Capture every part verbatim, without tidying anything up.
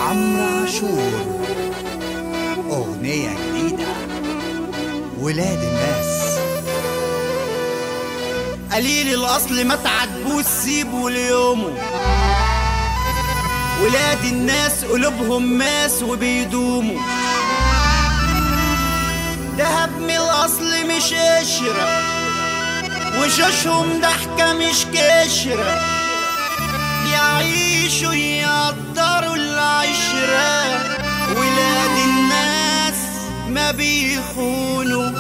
عمرو عاشور، أغنية جديدة. ولاد الناس قليل الأصل ما تعاتبوش سيبوا ليومه. ولاد الناس قلوبهم ماس وبيدوموا. دهب من الأصل مش قشرة، وشوشهم ضحكة مش كشرة. يعيشوا يقدروا العشرة. ولاد الناس ما بيخونوا.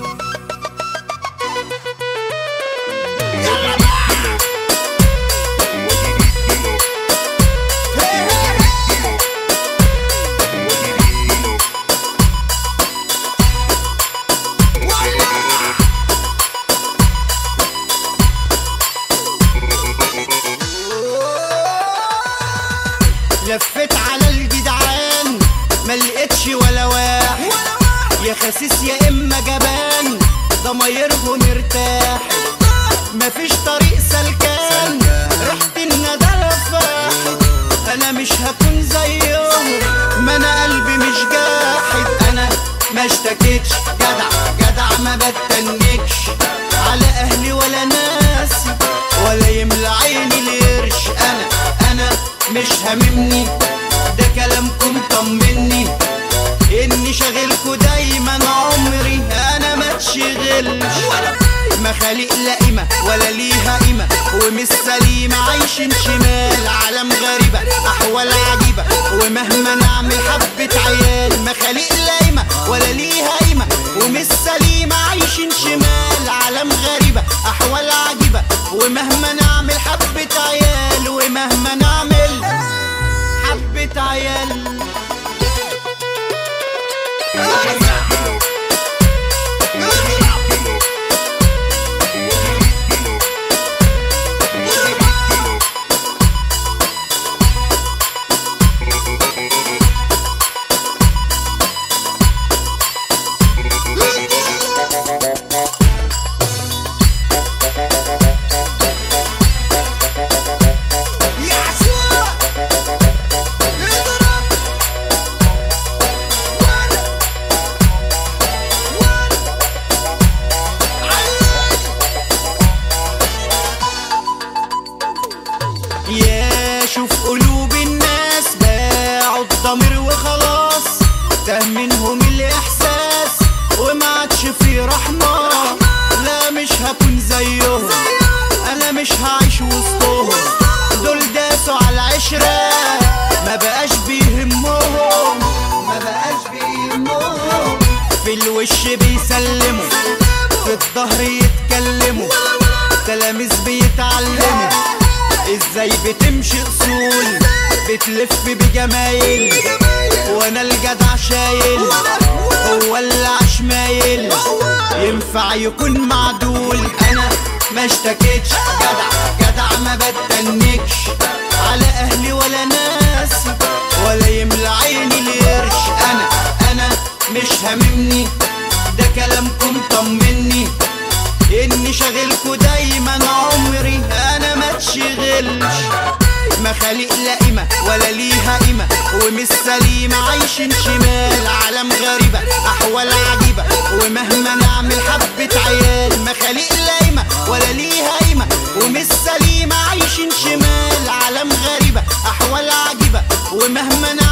لفت على الجدعان ما لقيتش ولا واحد. يا خسيس يا اما جبان ضمايرهم ارتاح. مفيش طريق سلكان ريحة الندى فاحت. انا مش هكون زيهم ما انا قلبي مش جاحد. انا ما اشتكيتش جدع جدع ما بتنكش على اهلي ولا ناسي ولا يملى عيني القرش. انا انا مش هاممني ده كلامكم طمني اني شاغلكوا دايما عمري انا ما تشغلش. مخاليق لا قيمة ولا ليها قيمة ومش سليمة عايشين شمال. عالم غريبة احوال عجيبة ومهما نعمل حبة عيال. مخاليق لا قيمة ولا ليها قيمة ومش سليمة عايشين شمال. عالم غريبة احوال عجيبة ومهما نعمل حبة عيال. ومهما نعمل حبة عيال. يا شوف قلوب الناس باعوا الضمير وخلاص. ده منهم الاحساس وما عادش في رحمة. لا مش هكون زيهم انا مش هعيش وسطهم. دول داسوا على العشرة ما بقاش بيهمهم ما بقاش بيهمهم. في الوش بيسلموا في الظهر يتكلموا. تلاميذ بيتعلموا ازاي بتمشي اصول بتلف بجمايل. وانا الجدع شايل هو اللي عشمايل ينفع يكون معدول. انا ما اشتكيتش جدع جدع ما بتنكش على اهلي ولا ناسي ولا يملى عيني القرش. انا انا مش هاممني ده كلامكم طمني اني شاغلكوا دايما عمري انا ما تشغلش. مخاليق لا قيمة ولا ليها قيمة ومش سليمة عايشين شمال. عالم غريبة احوال عجيبة ومهما نعمل حبة عيال. مخاليق لا قيمة ولا ليها قيمة ومش سليمة عايشين شمال. عالم غريبة احوال عجيبة ومهما